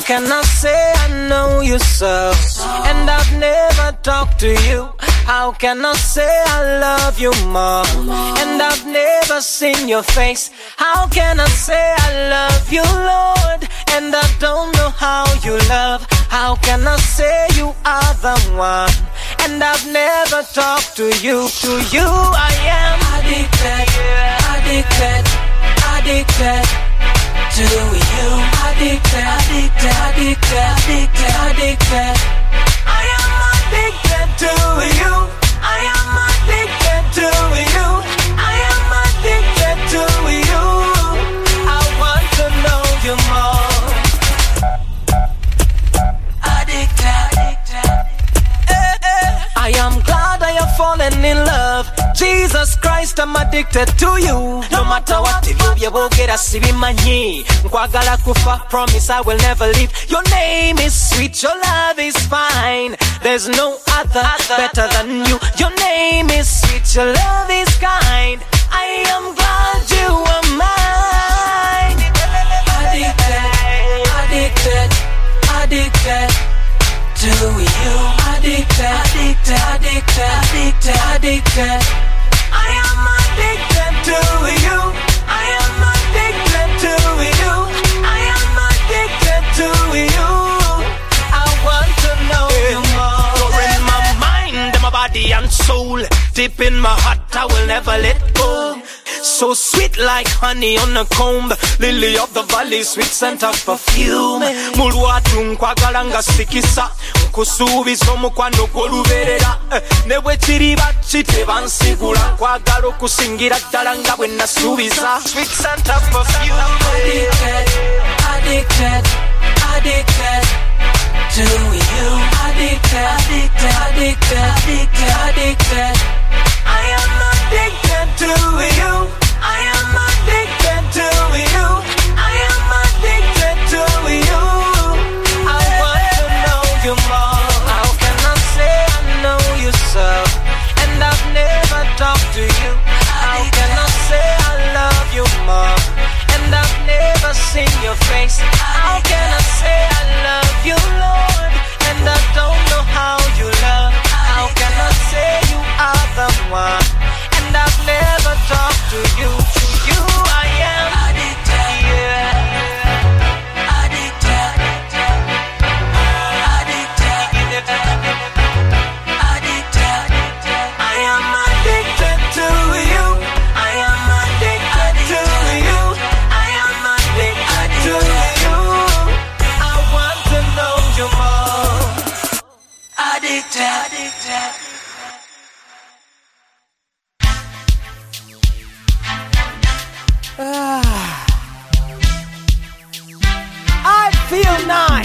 can I say I know you so, and I've never talked to you? How can I say I love you more, and I've never seen your face? How can I say I love you, Lord, and I don't know how you love? How can I say you are the one, and I've never talked to you? To you I am addicted, addicted, addicted to you. Addicted, addicted, addicted, addicted, addicted. I am addicted to you. I am addicted to you. I am addicted to you. I want to know you more. Addicted, addicted. I am glad I have fallen in love. Jesus Christ, I'm addicted to you. No matter what, if you will get a sibimanyi. Nkwagala kufa, promise I will never leave. Your name is sweet, your love is fine. There's no other better than you. Your name is sweet, your love is kind. I am glad you are mine. Addicted, addicted, addicted to you. Addicted, addicted, addicted, addicted, addicted. I am addicted to you. I am addicted to you. I am addicted to you. I want to know you more. You're in my mind, in my body and soul. Deep in my heart, I will never let go. So sweet like honey on a comb, lily of the valley, sweet scent of perfume. Mulwatu nkwagalanga sikisa, nkusuubiza omukwano gw'olubeerera. Ne bwe kiriba kiteba nsigula, nkwagala okusingira ddala nga bwe nasuubiza. Sweet scent of perfume. Addicted, addicted, addicted to you. Addicted, addicted, addicted, addicted, addicted. I am addicted to you. I am addicted to you. I am addicted to you. I want to know you more. How can I say I know you so, and I've never talked to you? How can I say I love you more, and I've never seen your face? How can I say I love you, Lord, and I don't know how you love? How can I say you are the one, and I've never talked to you? To you I am addicted, yeah. Addicted, addicted, addicted. I am addicted to you. I am addicted to you. I am addicted to you. I want to know you more. Addicted, addicted. I feel nice.